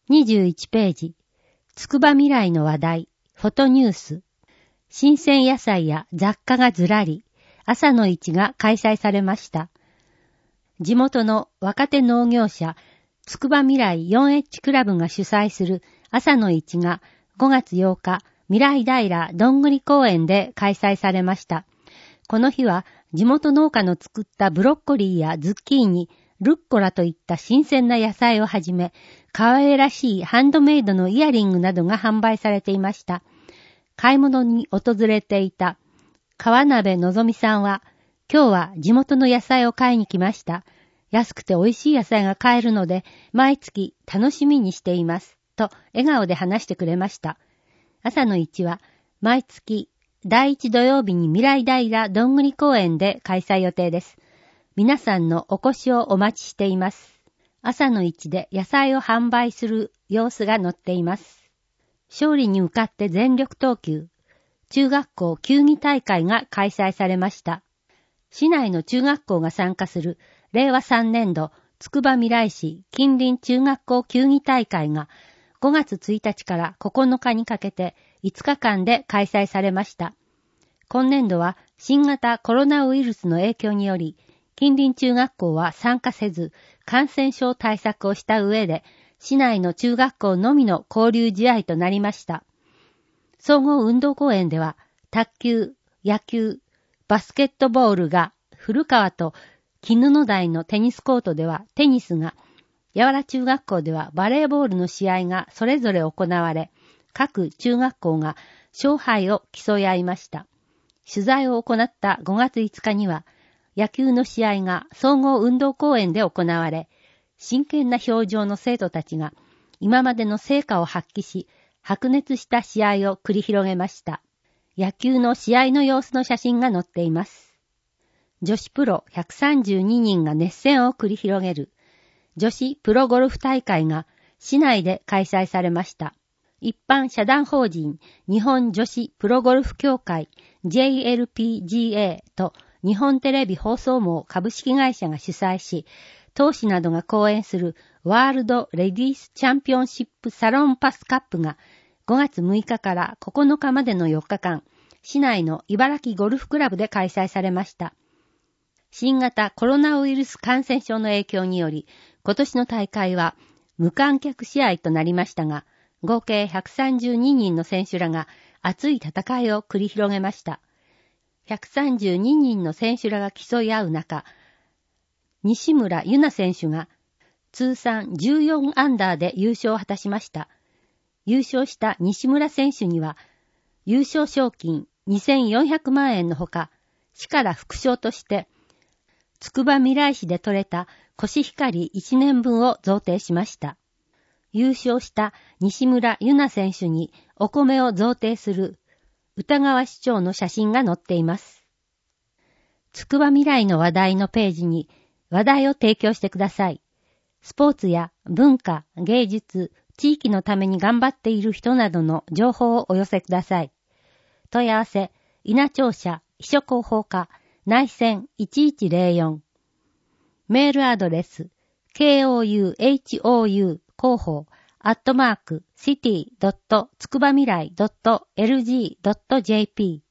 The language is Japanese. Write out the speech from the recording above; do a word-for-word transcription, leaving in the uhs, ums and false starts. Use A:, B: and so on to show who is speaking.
A: にじゅういちページ、つくばみらいの話題、フォトニュース。新鮮野菜や雑貨がずらり、朝の市が開催されました。地元の若手農業者、つくばみらい フォーエイチ クラブが主催する朝の市がごがつようか、みらい平どんぐり公園で開催されました。この日は地元農家の作ったブロッコリーやズッキーニ、ルッコラといった新鮮な野菜をはじめ、可愛らしいハンドメイドのイヤリングなどが販売されていました。買い物に訪れていた川鍋のぞみさんは、今日は地元の野菜を買いに来ました。安くて美味しい野菜が買えるので、毎月楽しみにしています。と笑顔で話してくれました。朝の市は毎月だいいち土曜日にみらい平どんぐり公園で開催予定です。皆さんのお越しをお待ちしています。朝の市で野菜を販売する様子が載っています。勝利に向かって全力投球。中学校球技大会が開催されました。市内の中学校が参加するれいわさんねんどつくばみらい市近隣中学校球技大会がごがつついたちからここのかにかけていつかかんで開催されました。今年度は新型コロナウイルスの影響により、近隣中学校は参加せず、感染症対策をした上で、市内の中学校のみの交流試合となりました。総合運動公園では、卓球、野球、バスケットボールが古川と絹野台のテニスコートではテニスが、八原中学校ではバレーボールの試合がそれぞれ行われ、各中学校が勝敗を競い合いました。取材を行ったごがついつかには、野球の試合が総合運動公園で行われ、真剣な表情の生徒たちが今までの成果を発揮し、白熱した試合を繰り広げました。野球の試合の様子の写真が載っています。女子プロひゃくさんじゅうににんが熱戦を繰り広げる女子プロゴルフ大会が市内で開催されました。一般社団法人日本女子プロゴルフ協会 ジェイエルピージーエー と日本テレビ放送網株式会社が主催し、投手などが講演するワールドレディースチャンピオンシップサロンパスカップがごがつむいかからここのかまでのよっかかん、市内の茨城ゴルフクラブで開催されました。新型コロナウイルス感染症の影響により、今年の大会は無観客試合となりましたが、合計ひゃくさんじゅうににんの選手らが熱い戦いを繰り広げました。ひゃくさんじゅうににんの選手らが競い合う中、西村優菜選手が通算じゅうよんアンダーで優勝を果たしました。優勝した西村選手には、優勝賞金にせんよんひゃくまんえんのほか、市から副賞として、つくばみらい市で採れたコシヒカリいちねんぶんを贈呈しました。優勝した西村優菜選手にお米を贈呈する歌川市長の写真が載っています。つくばみらいの話題のページに話題を提供してください。スポーツや文化、芸術、地域のために頑張っている人などの情報をお寄せください。問い合わせ、稲庁舎秘書広報課内線いちいちゼロよん。メールアドレス、ケーオーユーエイチオーユー 広報アットマークシティドットつくばみらいドットエルジードットジェーピー